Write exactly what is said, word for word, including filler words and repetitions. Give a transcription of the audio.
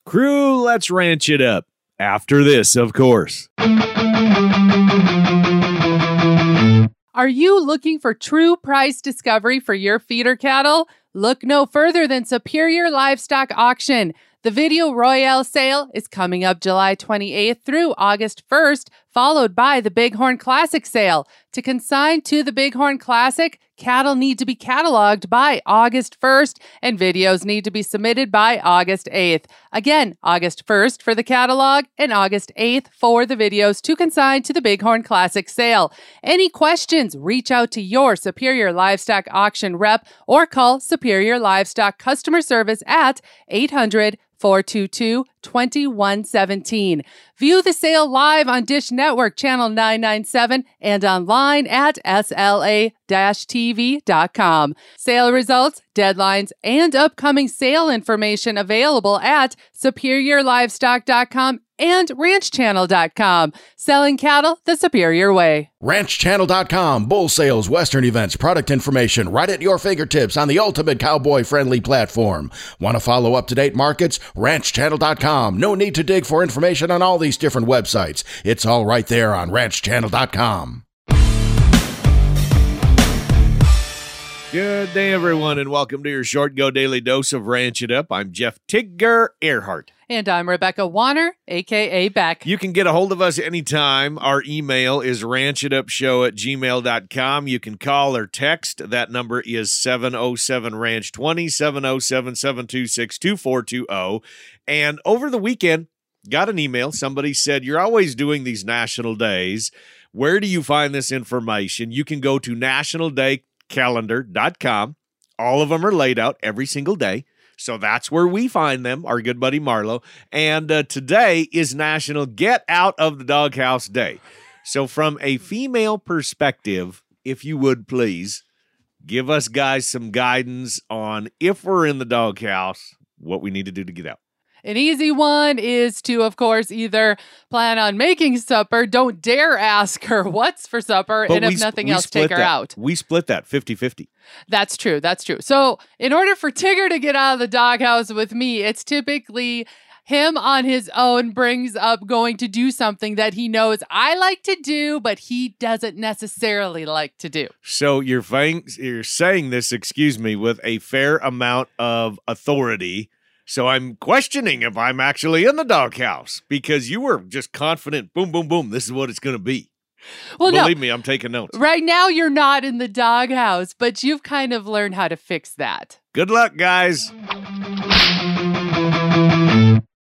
Crew, let's ranch it up. After this, of course. Are you looking for true price discovery for your feeder cattle? Look no further than Superior Livestock Auction. The Video Royale sale is coming up July twenty-eighth through August first, followed by the Bighorn Classic sale. To consign to the Bighorn Classic, cattle need to be cataloged by August first, and videos need to be submitted by August eighth. Again, August first for the catalog and August eighth for the videos to consign to the Bighorn Classic sale. Any questions, reach out to your Superior Livestock Auction rep or call Superior Livestock Customer Service at eight hundred, four two two, two one one seven. View the sale live on Dish Network Channel nine ninety-seven and online at S L A T V dot com. Sale results, deadlines, and upcoming sale information available at superior livestock dot com and ranch channel dot com. Selling cattle the superior way. ranch channel dot com. Bull sales, Western events, product information right at your fingertips on the ultimate cowboy-friendly platform. Want to follow up-to-date markets? ranch channel dot com. No need to dig for information on all these different websites. It's all right there on ranch channel dot com. Good day, everyone, and welcome to your Short Go Daily Dose of Ranch It Up. I'm Jeff Tigger Earhart. And I'm Rebecca Warner, a k a. Beck. You can get a hold of us anytime. Our email is ranch it up show at gmail dot com. You can call or text. That number is seven oh seven ranch twenty, seven oh seven, seven two six, two four two zero. And over the weekend, got an email. Somebody said, you're always doing these national days. Where do you find this information? You can go to national day calendar dot com. All of them are laid out every single day. So that's where we find them, our good buddy Marlo. And uh, today is National Get Out of the Doghouse Day. So from a female perspective, if you would please, give us guys some guidance on if we're in the doghouse, what we need to do to get out. An easy one is to, of course, either plan on making supper. Don't dare ask her what's for supper. But and we, if nothing we else, take her that. out. We split that fifty-fifty. That's true. That's true. So in order for Tigger to get out of the doghouse with me, it's typically him on his own brings up going to do something that he knows I like to do, but he doesn't necessarily like to do. So you're, fang- you're saying this, excuse me, with a fair amount of authority. So I'm questioning if I'm actually in the doghouse because you were just confident, boom, boom, boom, this is what it's going to be. Well, Believe no. me, I'm taking notes. Right now, you're not in the doghouse, but you've kind of learned how to fix that. Good luck, guys.